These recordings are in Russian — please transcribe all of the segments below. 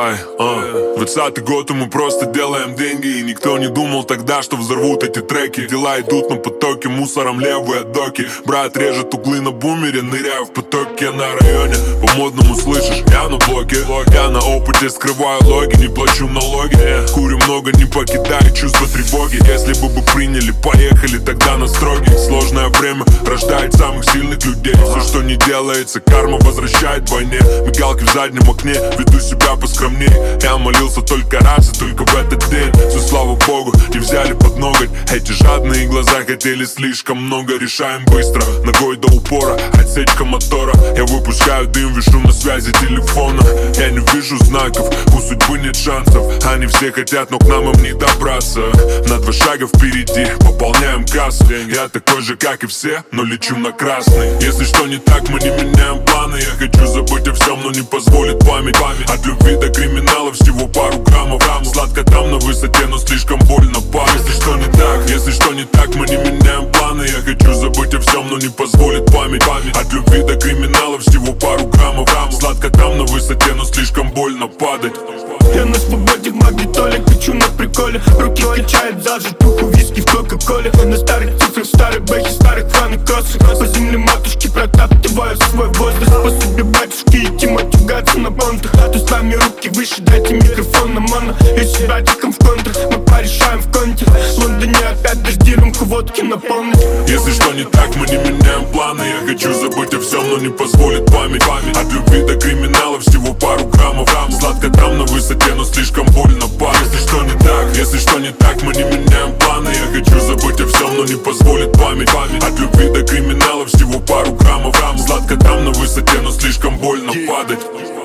20-й год, и мы просто делаем деньги. И никто не думал тогда, что взорвут эти треки. Дела идут на потоке, мусором левые доки. Брат режет углы на бумере, ныряю в потоке. Я на районе, по-модному слышишь, я на блоке. Я на опыте скрываю логи, не плачу налоги. Курю много, не покидаю чувство тревоги. Если бы приняли, поехали тогда на строгий. Сложное время рождает самых сильных людей. Все, что не делается, карма возвращает в войне. Мигалки в заднем окне, веду себя поскромней. Я молился только раз и только в этот день. Все, слава богу, не взяли под ноготь. Эти жадные глаза хотели слишком много. Решаем быстро, ногой до упора, отсечка мотора. Я выпускаю дым, вишу на связи телефона. Я не вижу знаков, у судьбы нет шансов. Они все хотят, но к нам им не добраться. На 2 шага впереди, пополняем кассу. Я такой же, как и все, но лечу на красный. Если что не так, мы не меняем планы. Я хочу забыть о всем, но не позволит память. От любви до криминала всего пару граммов. Сладко там на высоте, но слишком больно пах. Если что не так, мы не меняем планы. Я хочу забыть о всем, но не позволит память. От любви до криминала всего пару граммов. Сладко там на высоте, но слишком больно падать. Я на свободе в магнитоле, хочу на приколе. Руки качают зажить, духу виски в кока-коле. На старых цифрах, старых бэхи, старых фаны кроссы. По земле матушки протаптываю свой возраст. По судьбе батюшки идти матюгаться на понтах. То с нами руки выше, дайте микрофон на моно. Я с братиком в контрах, мы порешаем в конте. В Лондоне опять дожди, рюмку водки наполнить. Если что не так, мы не меняем планы. Я хочу забыть о всем, но не позволит память. От любви до криминала всего пару граммов. Сладко там на высоте, но слишком больно пах. Если что не так, мы не меняем планы. Я хочу забыть о всем, но не позволит память. От любви до криминала всего пару граммов. Сладко там на высоте, но слишком больно падать.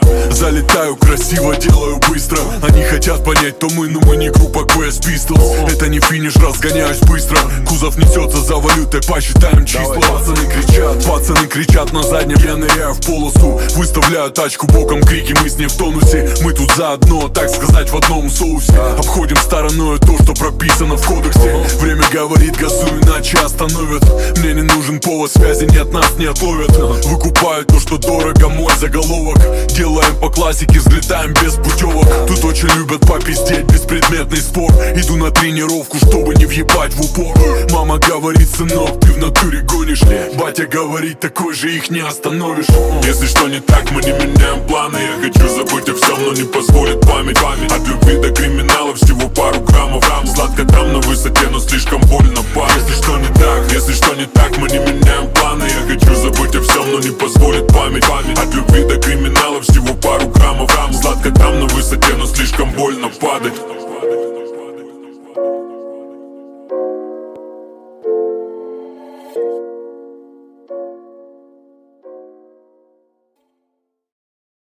Залетаю красиво, делаю быстро. Они хотят понять, то мы, но мы не группа Quest Pistols. Это не финиш, разгоняюсь быстро. Кузов несется за валютой, посчитаем числа. Пацаны кричат на заднем, я ныряю в полосу. Выставляю тачку боком, крики, мы с ней в тонусе. Мы тут заодно, так сказать, в одном соусе. Обходим стороной то, что прописано в кодексе. Время говорит, газуй, иначе остановят. Мне не нужен повод, связи нет, нас не отловят. Выкупают то, что дорого, мой заголовок. Делаем по классике, взлетаем без путевок. Тут очень любят попиздеть, беспредметный спор. Иду на тренировку, чтобы не въебать в упор. Мама говорит, сынок, ты в натуре гонишь. Батя говорит, такой же их не остановишь. Если что не так, мы не меняем планы. Я хочу забыть о всем, но не позволит память. От любви до криминала всего пару граммов. Сладко там на высоте, но слишком больно пах. Если что не так, мы не меняем планы. Я хочу забыть о всем, но не позволит память. От любви до криминала всего пару граммов. Сладко там на высоте, но слишком больно падать.